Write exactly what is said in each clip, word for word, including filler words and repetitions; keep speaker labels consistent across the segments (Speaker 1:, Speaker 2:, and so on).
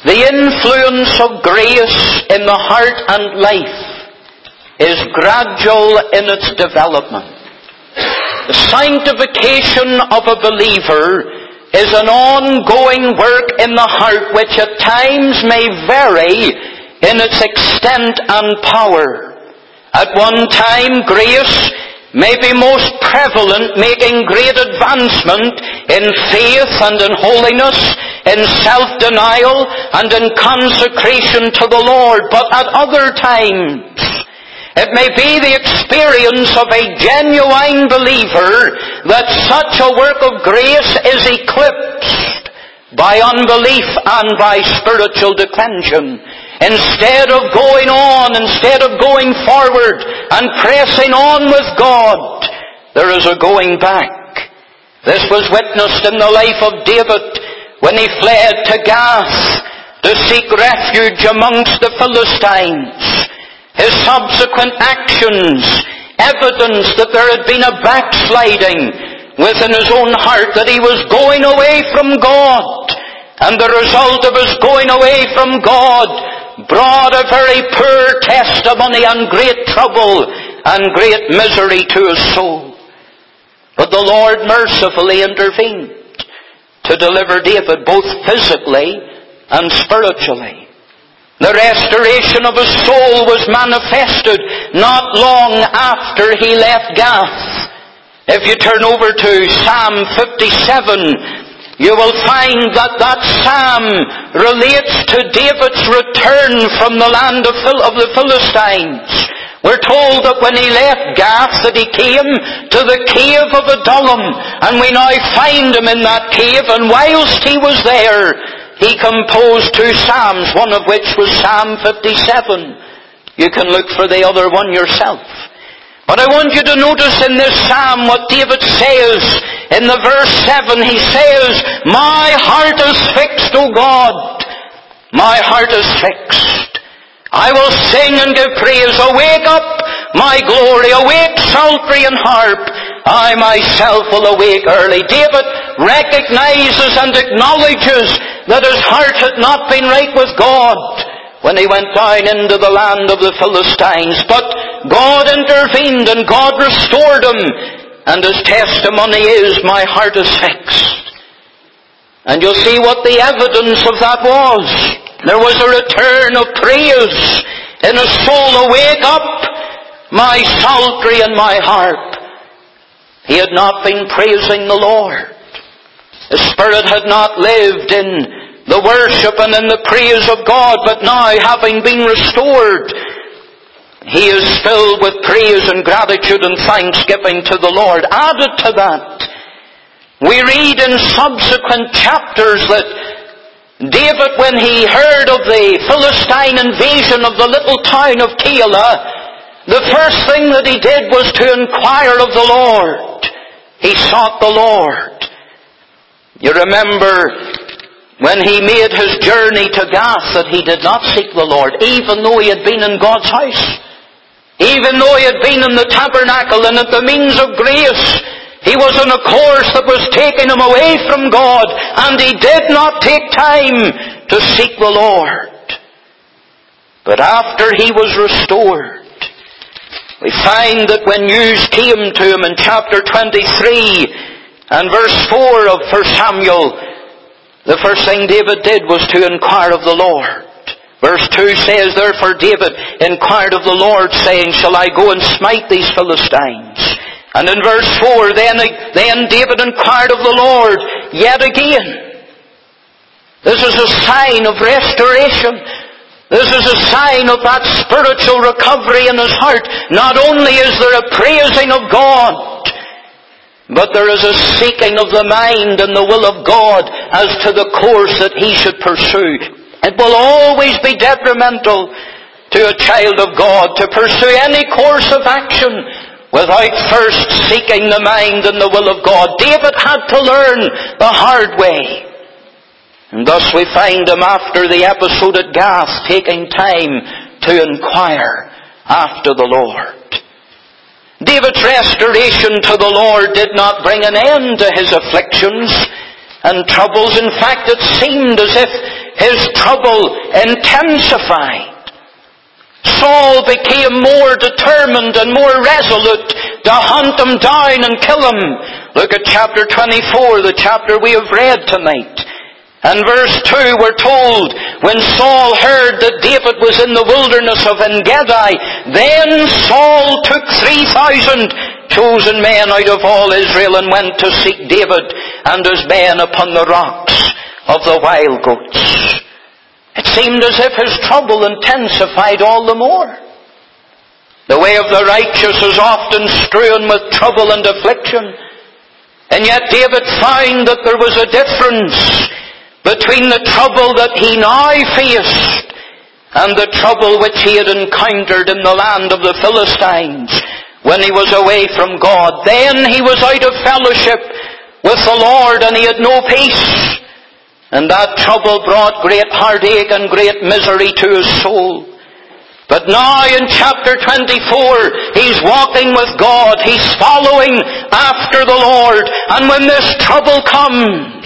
Speaker 1: The influence of grace in the heart and life is gradual in its development. The sanctification of a believer is an ongoing work in the heart which at times may vary in its extent and power. At one time, grace may be most prevalent, making great advancement in faith and in holiness, in self-denial and in consecration to the Lord. But at other times, it may be the experience of a genuine believer that such a work of grace is eclipsed by unbelief and by spiritual declension. Instead of going on, instead of going forward and pressing on with God, there is a going back. This was witnessed in the life of David when he fled to Gath to seek refuge amongst the Philistines. His subsequent actions evidence that there had been a backsliding within his own heart, that he was going away from God. And the result of his going away from God brought a very poor testimony and great trouble and great misery to his soul. But the Lord mercifully intervened to deliver David both physically and spiritually. The restoration of his soul was manifested not long after he left Gath. If you turn over to Psalm fifty-seven, you will find that that psalm relates to David's return from the land of, Phil- of the Philistines. We're told that when he left Gath that he came to the cave of Adullam, and we now find him in that cave, and whilst he was there, he composed two psalms, one of which was Psalm fifty-seven. You can look for the other one yourself. But I want you to notice in this psalm what David says. In the verse seven, he says, "My heart is fixed, O God. My heart is fixed. I will sing and give praise. Awake up, my glory. Awake, psaltery and harp. I myself will awake early." David recognizes and acknowledges that his heart had not been right with God when he went down into the land of the Philistines. But God intervened and God restored him. And his testimony is, "My heart is fixed." And you'll see what the evidence of that was. There was a return of praise in his soul. "Awake up, my psaltery and my harp." He had not been praising the Lord. His spirit had not lived in the worship and in the praise of God, but now, having been restored, he is filled with praise and gratitude and thanksgiving to the Lord. Added to that, we read in subsequent chapters that David, when he heard of the Philistine invasion of the little town of Keilah, the first thing that he did was to inquire of the Lord. He sought the Lord. You remember when he made his journey to Gath that he did not seek the Lord, even though he had been in God's house. Even though he had been in the tabernacle and at the means of grace, he was on a course that was taking him away from God, and he did not take time to seek the Lord. But after he was restored, we find that when news came to him in chapter twenty-three and verse four of First Samuel, the first thing David did was to inquire of the Lord. Verse two says, "Therefore David inquired of the Lord, saying, Shall I go and smite these Philistines?" And in verse four, then, then David inquired of the Lord yet again. This is a sign of restoration. This is a sign of that spiritual recovery in his heart. Not only is there a praising of God, but there is a seeking of the mind and the will of God as to the course that he should pursue. It will always be detrimental to a child of God to pursue any course of action without first seeking the mind and the will of God. David had to learn the hard way. And thus we find him after the episode at Gath taking time to inquire after the Lord. David's restoration to the Lord did not bring an end to his afflictions and troubles. In fact, it seemed as if his trouble intensified. Saul became more determined and more resolute to hunt him down and kill him. Look at chapter twenty-four, the chapter we have read tonight. And verse two, we're told, when Saul heard that David was in the wilderness of En-gedi, then Saul took three thousand chosen men out of all Israel and went to seek David and his men upon the rocks of the wild goats. It seemed as if his trouble intensified all the more. The way of the righteous is often strewn with trouble and affliction. And yet David found that there was a difference between the trouble that he now faced and the trouble which he had encountered in the land of the Philistines when he was away from God. Then he was out of fellowship with the Lord and he had no peace. And that trouble brought great heartache and great misery to his soul. But now in chapter twenty-four, he's walking with God. He's following after the Lord. And when this trouble comes,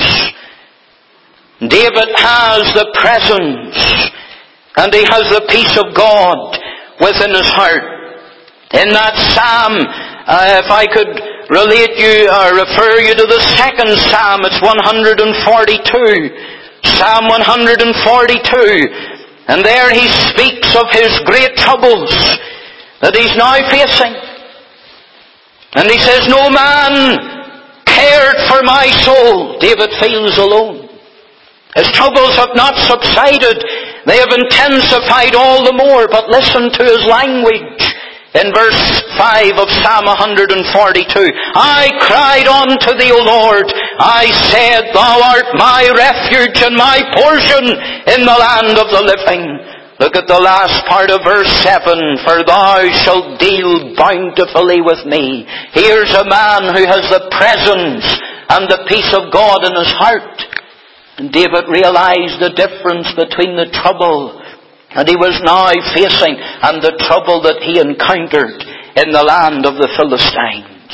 Speaker 1: David has the presence and he has the peace of God within his heart. In that psalm, uh, if I could relate you or refer you to the second psalm, it's one forty-two. Psalm one forty-two. And there he speaks of his great troubles that he's now facing. And he says, no man cared for my soul. David feels alone. His troubles have not subsided. They have intensified all the more. But listen to his language. In verse five of Psalm one forty-two, I cried unto thee, O Lord. I said, Thou art my refuge and my portion in the land of the living. Look at the last part of verse seven. For thou shalt deal bountifully with me. Here's a man who has the presence and the peace of God in his heart. And David realized the difference between the trouble and he was now facing and the trouble that he encountered in the land of the Philistines.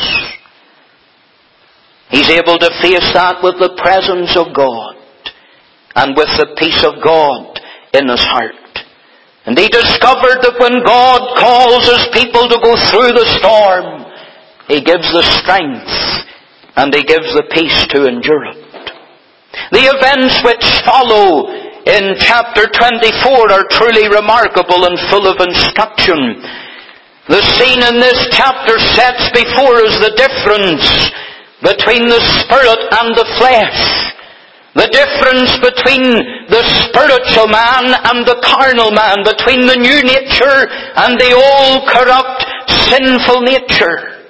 Speaker 1: He's able to face that with the presence of God and with the peace of God in his heart. And he discovered that when God calls his people to go through the storm, he gives the strength and he gives the peace to endure it. The events which follow in chapter twenty-four are truly remarkable and full of instruction. The scene in this chapter sets before us the difference between the spirit and the flesh. The difference between the spiritual man and the carnal man. Between the new nature and the old corrupt sinful nature.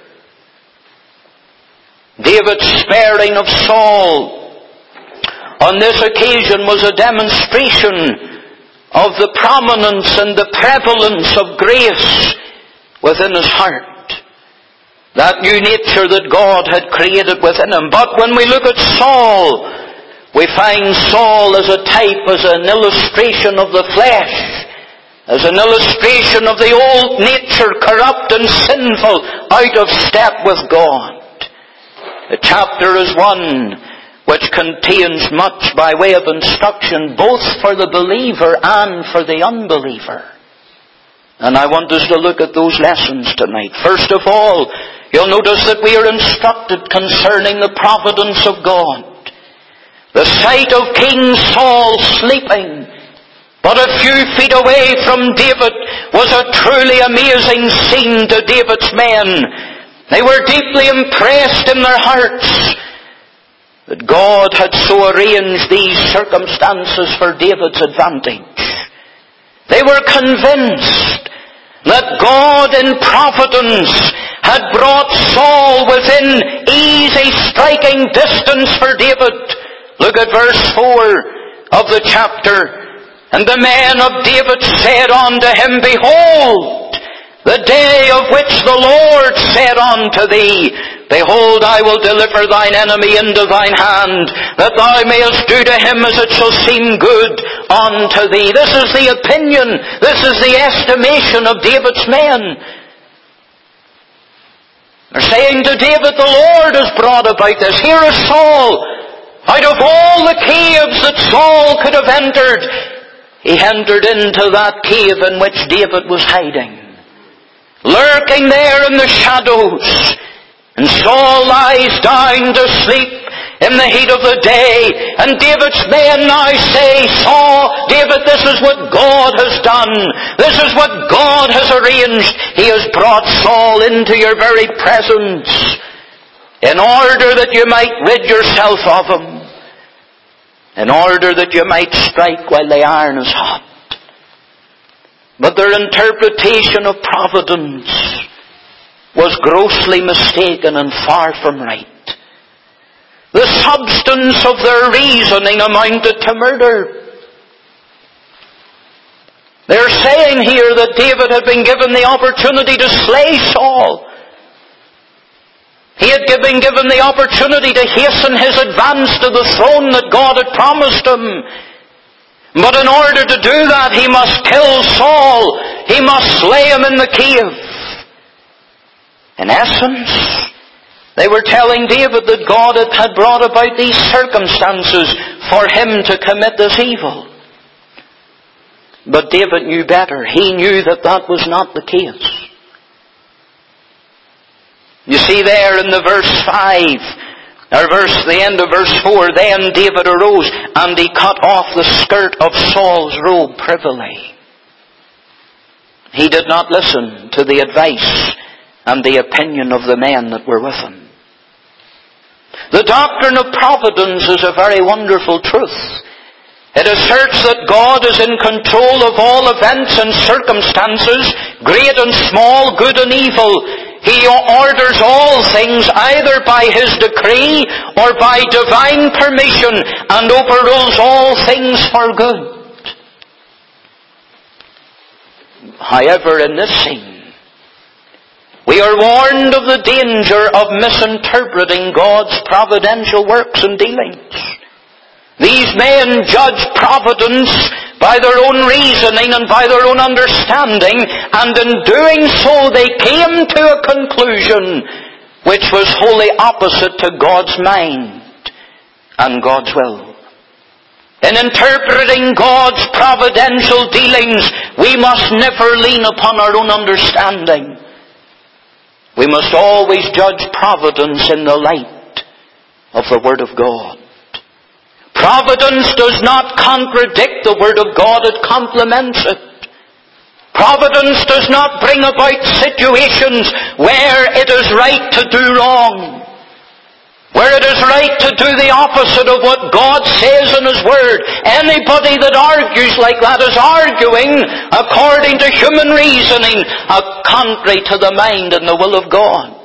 Speaker 1: David's sparing of Saul on this occasion was a demonstration of the prominence and the prevalence of grace within his heart. That new nature that God had created within him. But when we look at Saul, we find Saul as a type, as an illustration of the flesh, as an illustration of the old nature, corrupt and sinful, out of step with God. The chapter is one which contains much by way of instruction, both for the believer and for the unbeliever. And I want us to look at those lessons tonight. First of all, you'll notice that we are instructed concerning the providence of God. The sight of King Saul sleeping but a few feet away from David was a truly amazing scene to David's men. They were deeply impressed in their hearts that God had so arranged these circumstances for David's advantage. They were convinced that God in providence had brought Saul within easy striking distance for David. Look at verse four of the chapter. And the men of David said unto him, Behold, the day of which the Lord said unto thee, Behold, I will deliver thine enemy into thine hand, that thou mayest do to him as it shall seem good unto thee. This is the opinion, this is the estimation of David's men. They're saying to David, the Lord has brought about this. Here is Saul, Out of all the caves that Saul could have entered, he entered into that cave in which David was hiding, lurking there in the shadows. And Saul lies down to sleep in the heat of the day. And David's men now say, Saul, David, this is what God has done. This is what God has arranged. He has brought Saul into your very presence in order that you might rid yourself of him, in order that you might strike while the iron is hot. But their interpretation of providence was grossly mistaken and far from right. The substance of their reasoning amounted to murder. They're saying here that David had been given the opportunity to slay Saul. He had been given the opportunity to hasten his advance to the throne that God had promised him. But in order to do that, he must kill Saul. He must slay him in the cave. In essence, they were telling David that God had brought about these circumstances for him to commit this evil. But David knew better. He knew that that was not the case. You see there in the verse five, or verse, the end of verse four, then David arose and he cut off the skirt of Saul's robe privily. He did not listen to the advice and the opinion of the men that were with him. The doctrine of providence is a very wonderful truth. It asserts that God is in control of all events and circumstances, great and small, good and evil. He orders all things either by His decree or by divine permission, and overrules all things for good. However, in this scene, we are warned of the danger of misinterpreting God's providential works and dealings. These men judged providence by their own reasoning and by their own understanding, and in doing so they came to a conclusion which was wholly opposite to God's mind and God's will. In interpreting God's providential dealings, we must never lean upon our own understanding. We must always judge providence in the light of the Word of God. Providence does not contradict the Word of God, it complements it. Providence does not bring about situations where it is right to do wrong, where it is right to do the opposite of what God says in His Word. Anybody that argues like that is arguing according to human reasoning, contrary to the mind and the will of God.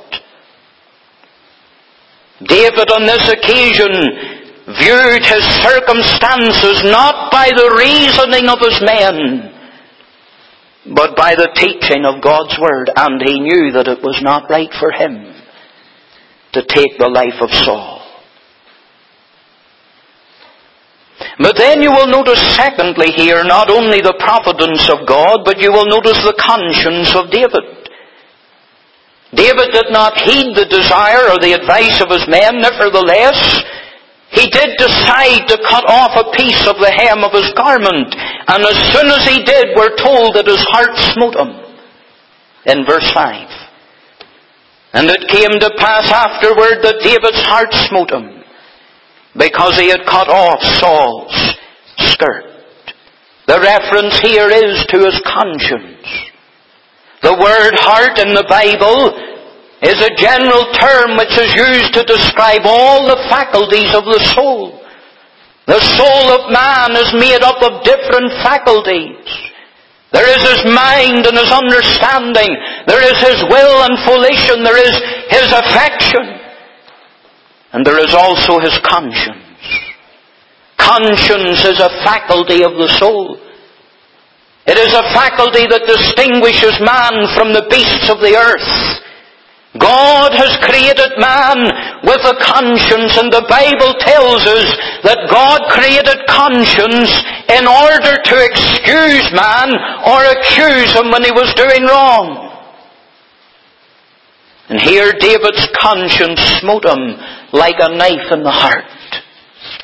Speaker 1: David on this occasion viewed his circumstances not by the reasoning of his men, but by the teaching of God's Word, and he knew that it was not right for him to take the life of Saul. But then you will notice secondly here, not only the providence of God, but you will notice the conscience of David. David did not heed the desire or the advice of his men. Nevertheless, he did decide to cut off a piece of the hem of his garment. And as soon as he did, we're told that his heart smote him. In verse five. And it came to pass afterward that David's heart smote him, because he had cut off Saul's skirt. The reference here is to his conscience. The word heart in the Bible is a general term which is used to describe all the faculties of the soul. The soul of man is made up of different faculties. There is his mind and his understanding. There is his will and volition. There is his affection. And there is also his conscience. Conscience is a faculty of the soul. It is a faculty that distinguishes man from the beasts of the earth. God has created man with a conscience, and the Bible tells us that God created conscience in order to excuse man or accuse him when he was doing wrong. And here David's conscience smote him like a knife in the heart.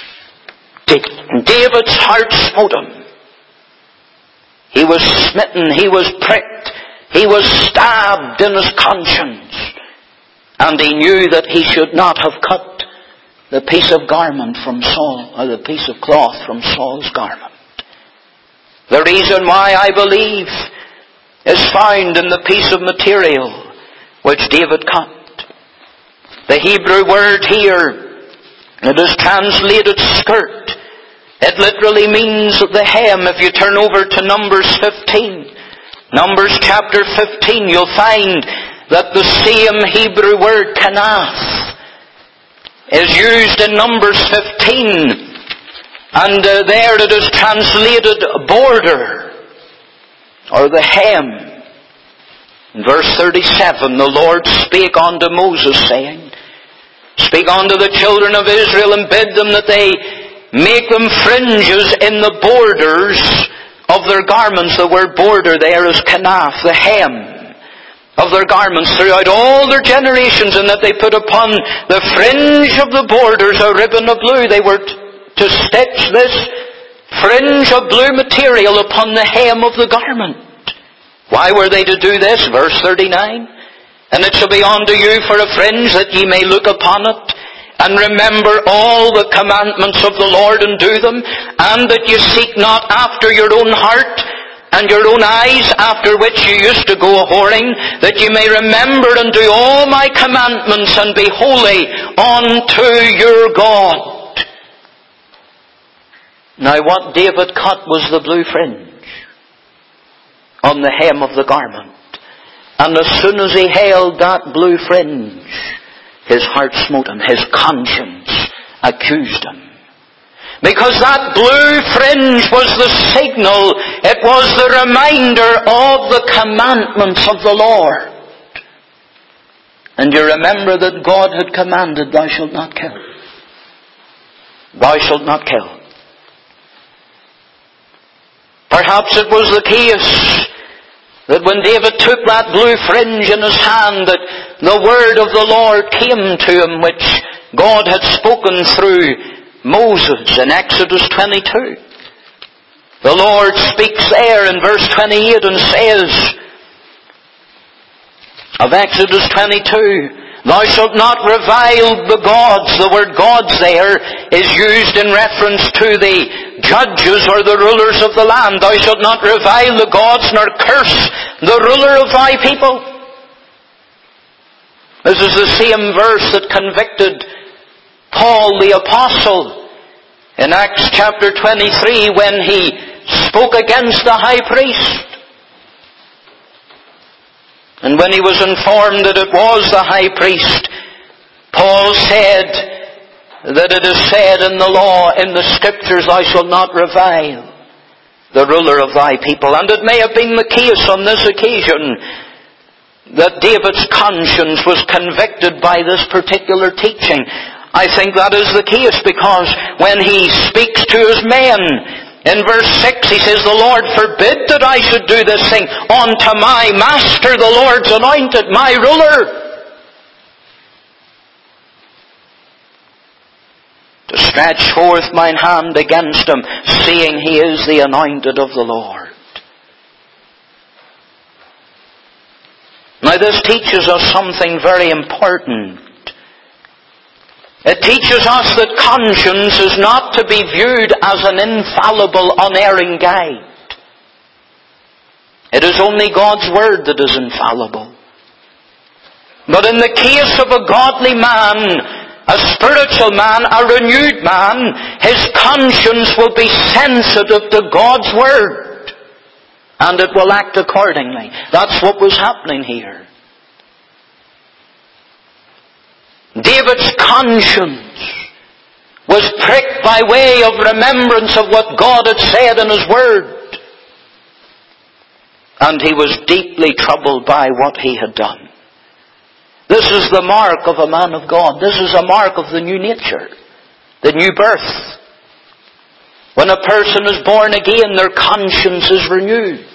Speaker 1: David's heart smote him. He was smitten, he was pricked, he was stabbed in his conscience. And he knew that he should not have cut the piece of garment from Saul, or the piece of cloth from Saul's garment. The reason why I believe is found in the piece of material which David cut. The Hebrew word here, it is translated skirt. It literally means the hem. If you turn over to Numbers fifteen, Numbers chapter fifteen, you'll find that the same Hebrew word, kanaf, is used in Numbers fifteen. And uh, there it is translated border, or the hem. In verse thirty-seven, the Lord spake unto Moses, saying, Speak unto the children of Israel, and bid them that they make them fringes in the borders of their garments. The word border there is kanaf, the hem of their garments throughout all their generations, and that they put upon the fringe of the borders a ribbon of blue. They were t- to stitch this fringe of blue material upon the hem of the garment. Why were they to do this? Verse thirty-nine. And it shall be unto you for a fringe, that ye may look upon it, and remember all the commandments of the Lord, and do them, and that ye seek not after your own heart, and your own eyes, after which you used to go a-whoring, that ye may remember and do all my commandments, and be holy unto your God. Now what David cut was the blue fringe on the hem of the garment. And as soon as he held that blue fringe, his heart smote him, his conscience accused him. Because that blue fringe was the signal, it was the reminder of the commandments of the Lord. And you remember that God had commanded, thou shalt not kill. Thou shalt not kill. Perhaps it was the case that when David took that blue fringe in his hand, that the word of the Lord came to him, which God had spoken through Moses in Exodus twenty-two. The Lord speaks there in verse twenty-eight and says of Exodus twenty-two, Thou shalt not revile the gods. The word gods there is used in reference to the judges or the rulers of the land. Thou shalt not revile the gods, nor curse the ruler of thy people. This is the same verse that convicted Paul the Apostle in Acts chapter twenty-three when he spoke against the high priest. And when he was informed that it was the high priest, Paul said that it is said in the law, in the scriptures, thou shalt not revile the ruler of thy people. And it may have been the case on this occasion that David's conscience was convicted by this particular teaching. I think that is the case, because when he speaks to his men, in verse six he says, The Lord forbid that I should do this thing unto my master, the Lord's anointed, my ruler. To stretch forth mine hand against him, seeing he is the anointed of the Lord. Now this teaches us something very important. It teaches us that conscience is not to be viewed as an infallible, unerring guide. It is only God's Word that is infallible. But in the case of a godly man, a spiritual man, a renewed man, his conscience will be sensitive to God's Word. And it will act accordingly. That's what was happening here. David's conscience was pricked by way of remembrance of what God had said in His Word. And he was deeply troubled by what he had done. This is the mark of a man of God. This is a mark of the new nature, the new birth. When a person is born again, their conscience is renewed.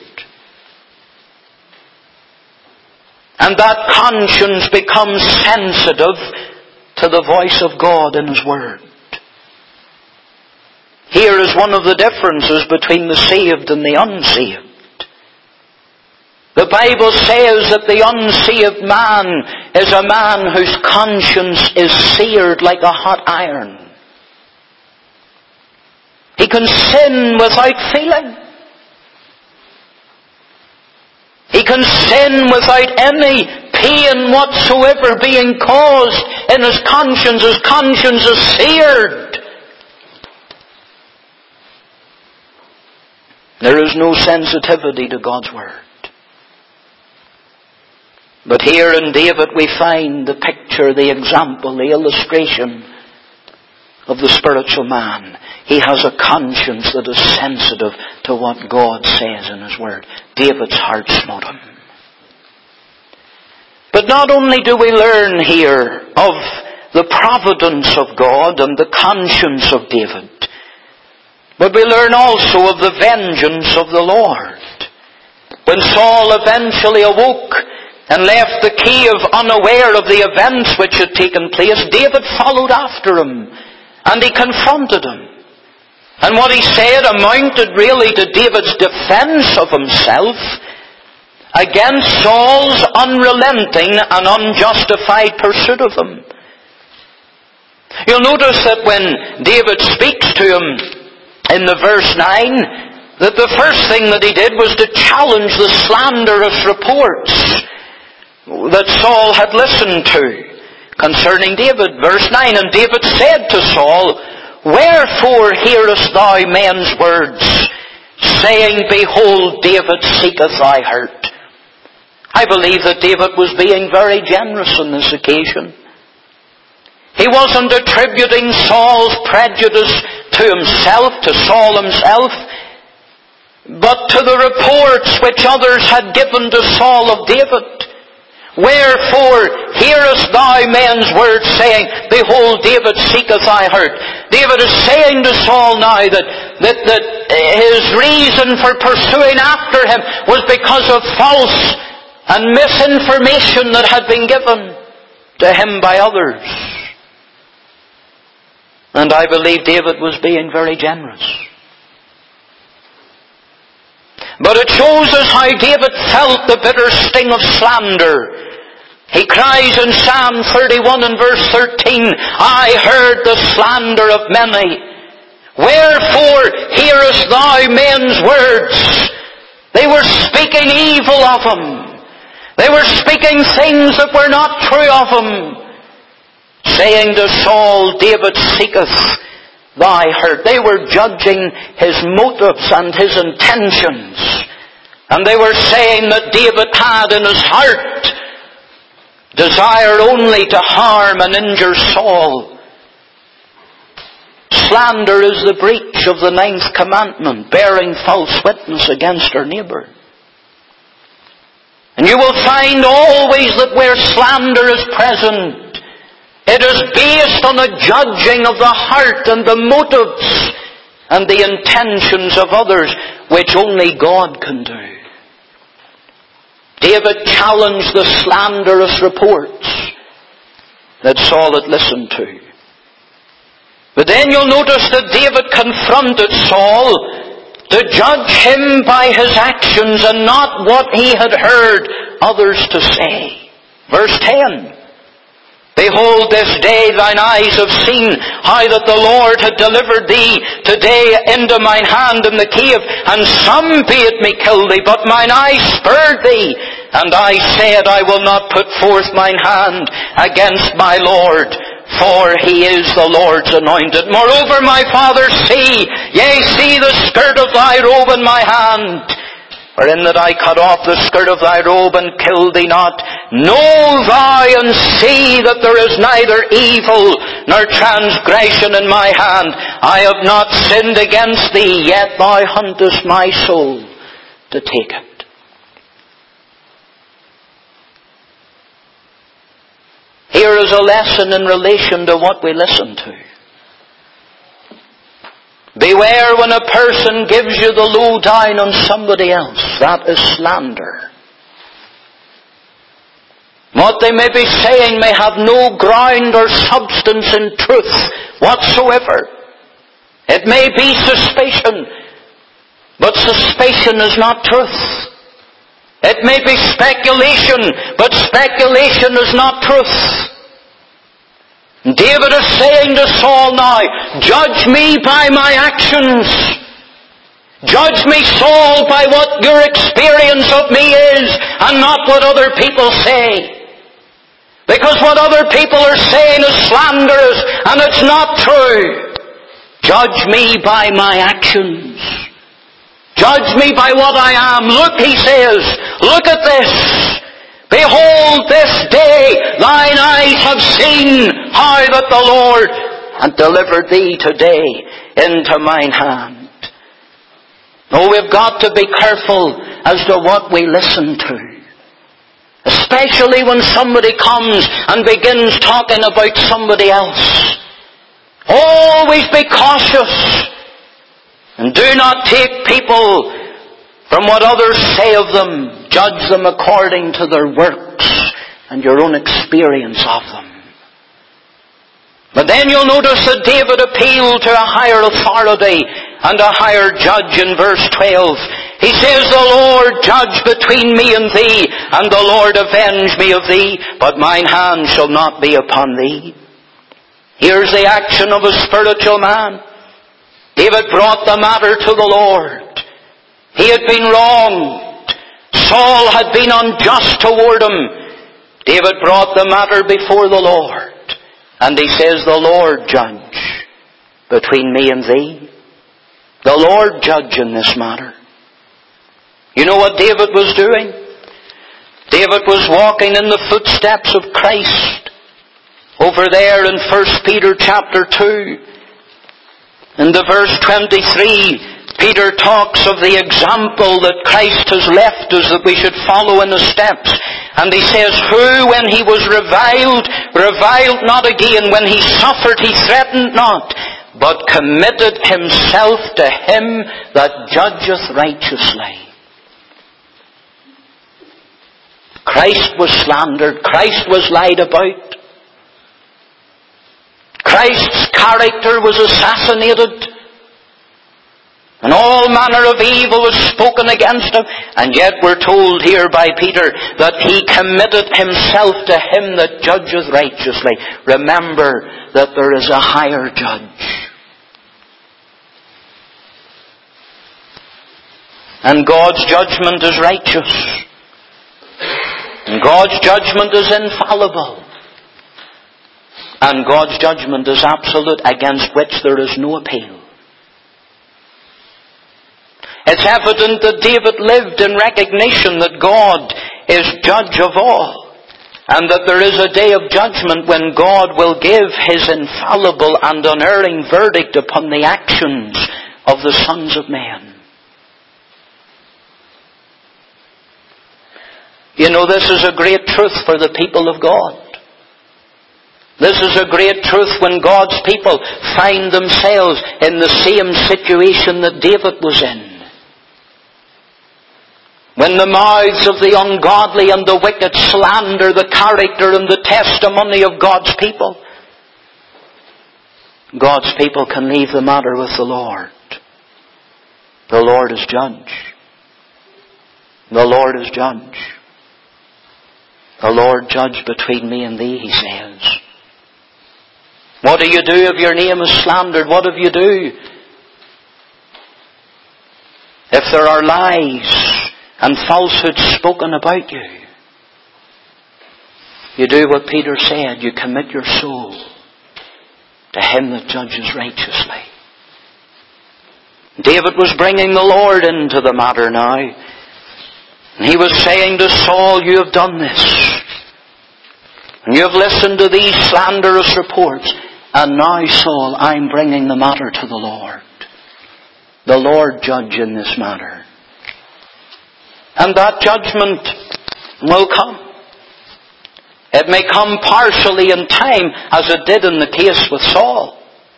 Speaker 1: And that conscience becomes sensitive to the voice of God in His Word. Here is one of the differences between the saved and the unsaved. The Bible says that the unsaved man is a man whose conscience is seared like a hot iron. He can sin without feeling. He can sin without any pain whatsoever being caused in his conscience. His conscience is seared. There is no sensitivity to God's Word. But here in David we find the picture, the example, the illustration of the spiritual man. He has a conscience that is sensitive to what God says in His Word. David's heart smote him. But not only do we learn here of the providence of God and the conscience of David, but we learn also of the vengeance of the Lord. When Saul eventually awoke and left the cave unaware of the events which had taken place, David followed after him and he confronted him. And what he said amounted really to David's defense of himself against Saul's unrelenting and unjustified pursuit of him. You'll notice that when David speaks to him in the verse nine, that the first thing that he did was to challenge the slanderous reports that Saul had listened to concerning David. Verse nine, and David said to Saul, wherefore hearest thou men's words, saying, behold, David seeketh thy hurt? I believe that David was being very generous on this occasion. He wasn't attributing Saul's prejudice to himself, to Saul himself, but to the reports which others had given to Saul of David. Wherefore hearest thou men's words, saying, behold, David seeketh thy hurt? David is saying to Saul now that, that, that his reason for pursuing after him was because of false and misinformation that had been given to him by others. And I believe David was being very generous. But it shows us how David felt the bitter sting of slander. He cries in Psalm thirty-one and verse thirteen, I heard the slander of many. Wherefore hearest thou men's words? They were speaking evil of him. They were speaking things that were not true of him. Saying to Saul, David seeketh thy hurt. They were judging his motives and his intentions. And they were saying that David had in his heart desire only to harm and injure Saul. Slander is the breach of the ninth commandment, bearing false witness against our neighbour. And you will find always that where slander is present, it is based on a judging of the heart and the motives and the intentions of others, which only God can do. David challenged the slanderous reports that Saul had listened to. But then you'll notice that David confronted Saul to judge him by his actions and not what he had heard others to say. Verse ten. Behold, this day thine eyes have seen how that the Lord had delivered thee today into mine hand in the cave, and some bade me kill thee, but mine eyes spurred thee. And I said, I will not put forth mine hand against my Lord, for he is the Lord's anointed. Moreover, my father, see, yea, see the skirt of thy robe in my hand, wherein that I cut off the skirt of thy robe and killed thee not. Know thou and see that there is neither evil nor transgression in my hand. I have not sinned against thee, yet thou huntest my soul to take it. Here is a lesson in relation to what we listen to. Beware when a person gives you the lowdown on somebody else. That is slander. What they may be saying may have no ground or substance in truth whatsoever. It may be suspicion, but suspicion is not truth. It may be speculation, but speculation is not truth. David is saying to Saul now, judge me by my actions. Judge me, Saul, by what your experience of me is, and not what other people say. Because what other people are saying is slanderous, and it's not true. Judge me by my actions. Judge me by what I am. Look, he says, look at this. Behold, this day thine eyes have seen how that the Lord hath delivered thee today into mine hand. Oh, we've got to be careful as to what we listen to. Especially when somebody comes and begins talking about somebody else. Always be cautious. And do not take people from what others say of them. Judge them according to their works and your own experience of them. But then you'll notice that David appealed to a higher authority and a higher judge in verse twelve. He says, the Lord judge between me and thee, and the Lord avenge me of thee, but mine hand shall not be upon thee. Here's the action of a spiritual man. David brought the matter to the Lord. He had been wronged. Saul had been unjust toward him. David brought the matter before the Lord. And he says, the Lord judge between me and thee. The Lord judge in this matter. You know what David was doing? David was walking in the footsteps of Christ. Over there in First Peter chapter two. In the verse twenty-three, Peter talks of the example that Christ has left us that we should follow in his steps. And he says, who when he was reviled, reviled not again. When he suffered, he threatened not, but committed himself to him that judgeth righteously. Christ was slandered. Christ was lied about. Christ's character was assassinated. And all manner of evil was spoken against him. And yet we're told here by Peter that he committed himself to him that judgeth righteously. Remember that there is a higher judge. And God's judgment is righteous. And God's judgment is infallible. And God's judgment is absolute, against which there is no appeal. It's evident that David lived in recognition that God is judge of all. And that there is a day of judgment when God will give his infallible and unerring verdict upon the actions of the sons of men. You know, this is a great truth for the people of God. This is a great truth when God's people find themselves in the same situation that David was in. When the mouths of the ungodly and the wicked slander the character and the testimony of God's people, God's people can leave the matter with the Lord. The Lord is judge. The Lord is judge. The Lord judge between me and thee, he says. What do you do if your name is slandered? What do you do if there are lies and falsehoods spoken about you? You do what Peter said. You commit your soul to him that judges righteously. David was bringing the Lord into the matter now. And he was saying to Saul, you have done this. And you have listened to these slanderous reports. And now, Saul, I'm bringing the matter to the Lord. The Lord judge in this matter. And that judgment will come. It may come partially in time, as it did in the case with Saul.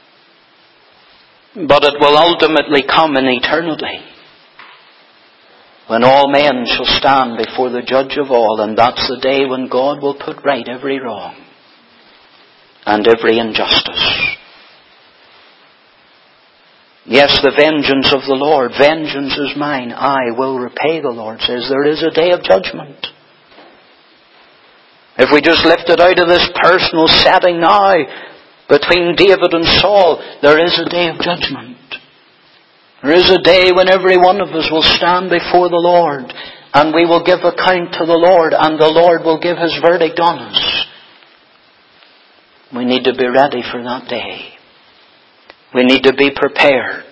Speaker 1: But it will ultimately come in eternity, when all men shall stand before the judge of all. And that's the day when God will put right every wrong and every injustice. Yes, the vengeance of the Lord. Vengeance is mine. I will repay, the Lord says. There is a day of judgment. If we just lift it out of this personal setting now, between David and Saul, there is a day of judgment. There is a day when every one of us will stand before the Lord, and we will give account to the Lord, and the Lord will give His verdict on us. We need to be ready for that day. We need to be prepared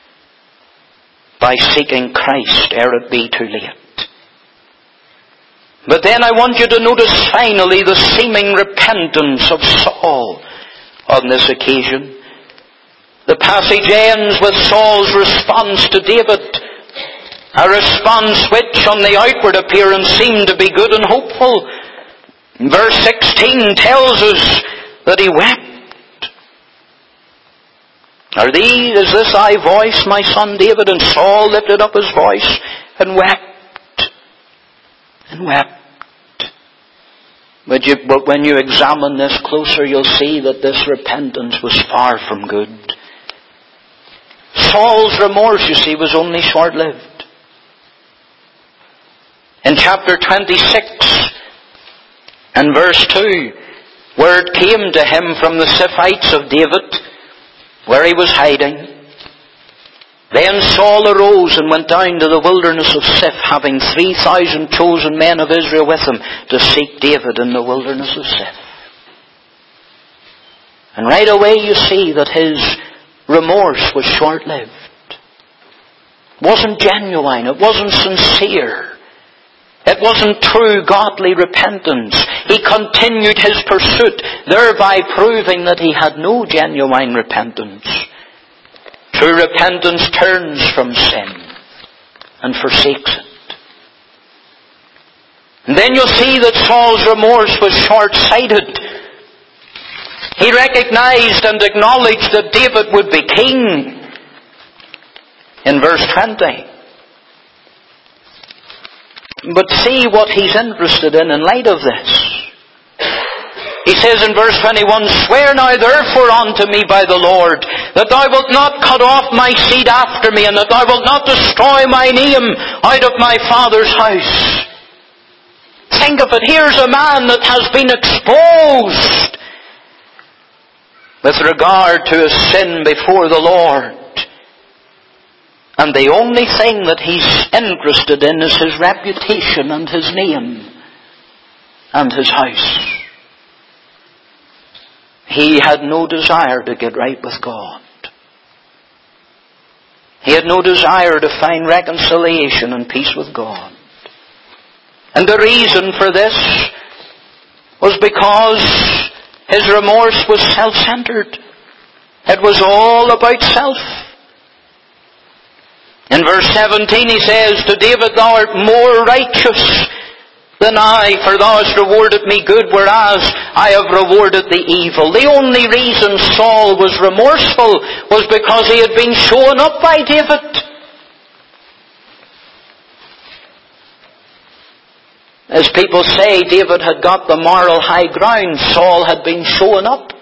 Speaker 1: by seeking Christ ere it be too late. But then I want you to notice finally the seeming repentance of Saul on this occasion. The passage ends with Saul's response to David. A response which on the outward appearance seemed to be good and hopeful. Verse sixteen tells us that he wept. Are these, is this thy voice, my son David? And Saul lifted up his voice and wept. And wept. But, you, but when you examine this closer, you'll see that this repentance was far from good. Saul's remorse, you see, was only short-lived. In chapter twenty-six and verse two, word came to him from the Ziphites of David, where he was hiding. Then Saul arose and went down to the wilderness of Ziph, having three thousand chosen men of Israel with him, to seek David in the wilderness of Ziph. And right away you see that his remorse was short-lived. It wasn't genuine. It wasn't sincere. It wasn't true godly repentance. He continued his pursuit, thereby proving that he had no genuine repentance. True repentance turns from sin and forsakes it. And then you'll see that Saul's remorse was short-sighted. He recognized and acknowledged that David would be king. In verse twenty. But see what he's interested in in light of this. He says in verse twenty-one, Swear now therefore unto me by the Lord, that thou wilt not cut off my seed after me, and that thou wilt not destroy my name out of my father's house. Think of it. Here's a man that has been exposed with regard to his sin before the Lord. And the only thing that he's interested in is his reputation and his name and his house. He had no desire to get right with God. He had no desire to find reconciliation and peace with God. And the reason for this was because his remorse was self-centered. It was all about self. In verse seventeen he says, To David, thou art more righteous than I, for thou hast rewarded me good, whereas I have rewarded the evil. The only reason Saul was remorseful was because he had been shown up by David. As people say, David had got the moral high ground. Saul had been shown up.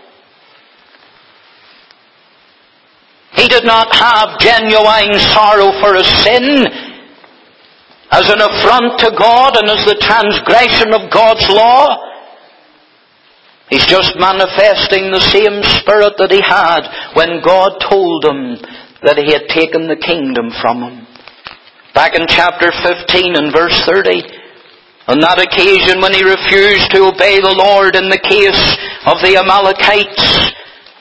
Speaker 1: He did not have genuine sorrow for his sin as an affront to God and as the transgression of God's law. He's just manifesting the same spirit that he had when God told him that he had taken the kingdom from him. Back in chapter fifteen and verse thirty, on that occasion when he refused to obey the Lord in the case of the Amalekites,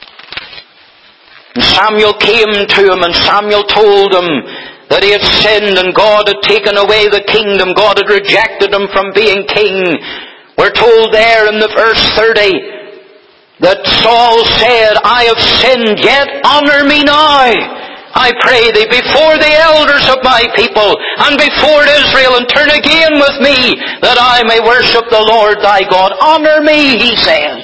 Speaker 1: and Samuel came to him and Samuel told him that he had sinned and God had taken away the kingdom. God had rejected him from being king. We're told there in the verse thirty that Saul said, I have sinned, yet honour me now, I pray thee, before the elders of my people and before Israel, and turn again with me that I may worship the Lord thy God. Honour me, he says.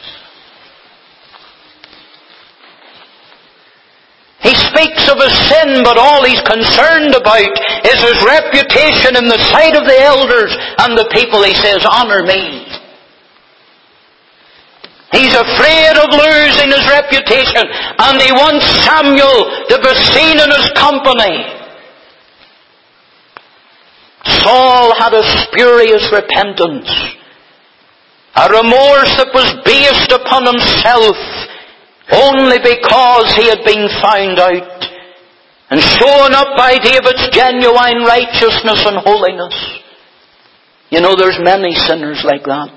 Speaker 1: He speaks of his sin, but all he's concerned about is his reputation in the sight of the elders and the people. He says, honour me. He's afraid of losing his reputation, and he wants Samuel to be seen in his company. Saul had a spurious repentance, a remorse that was based upon himself only because he had been found out and shown up by David's genuine righteousness and holiness. You know, there's many sinners like that.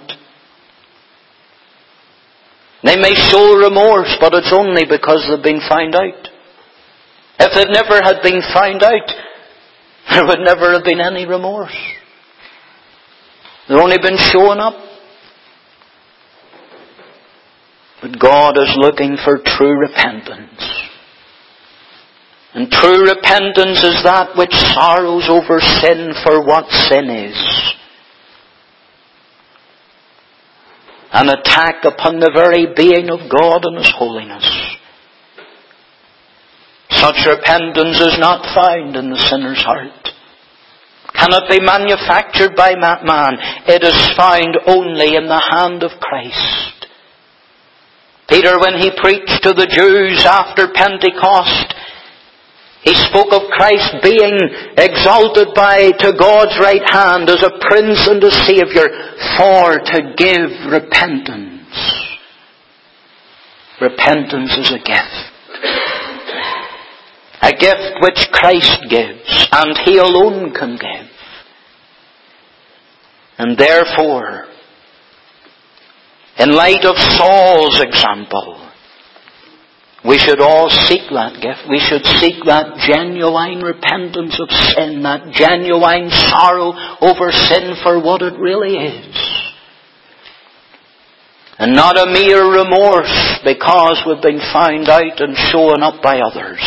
Speaker 1: They may show remorse, but it's only because they've been found out. If they never had been found out, there would never have been any remorse. They've only been showing up. But God is looking for true repentance. And true repentance is that which sorrows over sin for what sin is. An attack upon the very being of God and His holiness. Such repentance is not found in the sinner's heart. Cannot be manufactured by man. It is found only in the hand of Christ. Peter, when he preached to the Jews after Pentecost, he spoke of Christ being exalted by to God's right hand as a Prince and a Saviour for to give repentance. Repentance is a gift. A gift which Christ gives, and He alone can give. And therefore, in light of Saul's example, we should all seek that gift. We should seek that genuine repentance of sin, that genuine sorrow over sin for what it really is. And not a mere remorse because we've been found out and shown up by others.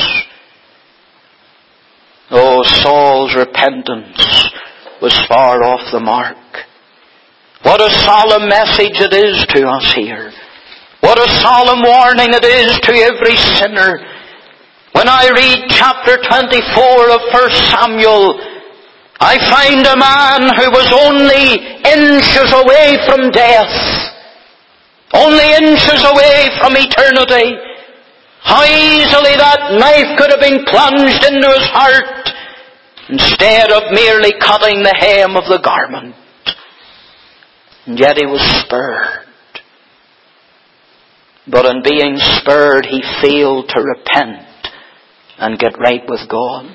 Speaker 1: Oh, Saul's repentance was far off the mark. What a solemn message it is to us here. What a solemn warning it is to every sinner. When I read chapter twenty-four of First Samuel, I find a man who was only inches away from death. Only inches away from eternity. How easily that knife could have been plunged into his heart instead of merely cutting the hem of the garment. And yet he was spared. But in being spared, he failed to repent and get right with God.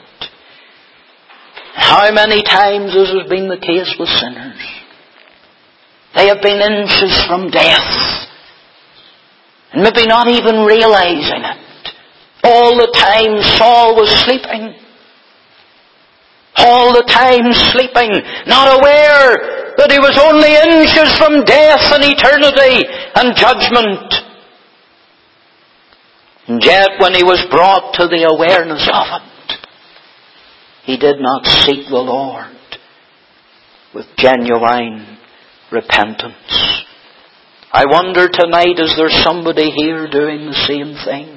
Speaker 1: How many times this has been the case with sinners? They have been inches from death, and maybe not even realizing it. All the time Saul was sleeping. All the time sleeping, not aware that he was only inches from death and eternity and judgment. And yet when he was brought to the awareness of it, he did not seek the Lord with genuine repentance. I wonder tonight, is there somebody here doing the same thing?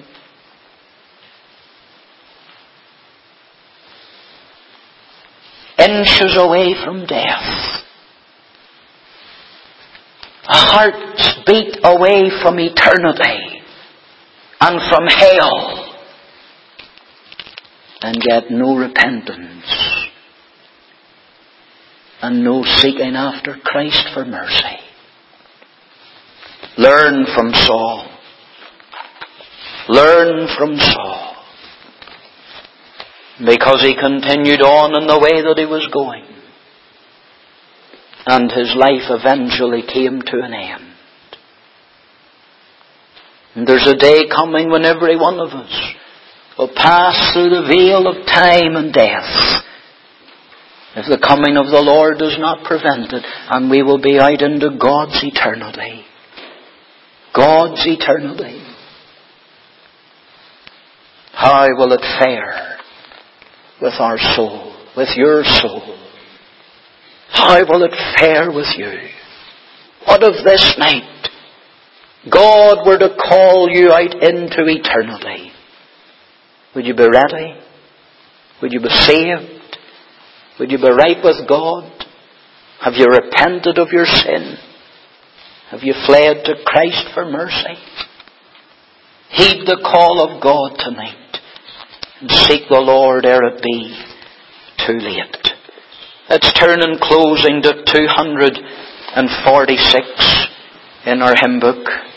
Speaker 1: Inches away from death. A heart's beat away from eternity and from hell. And yet no repentance. And no seeking after Christ for mercy. Learn from Saul. Learn from Saul. Because he continued on in the way that he was going. And his life eventually came to an end. And there's a day coming when every one of us will pass through the veil of time and death, if the coming of the Lord does not prevent it, and we will be out into God's eternity. God's eternity. How will it fare with our soul, with your soul? How will it fare with you? What of this night? God were to call you out into eternity. Would you be ready? Would you be saved? Would you be right with God? Have you repented of your sin? Have you fled to Christ for mercy? Heed the call of God tonight and seek the Lord ere it be too late. Let's turn in closing to two hundred forty-six in our hymn book.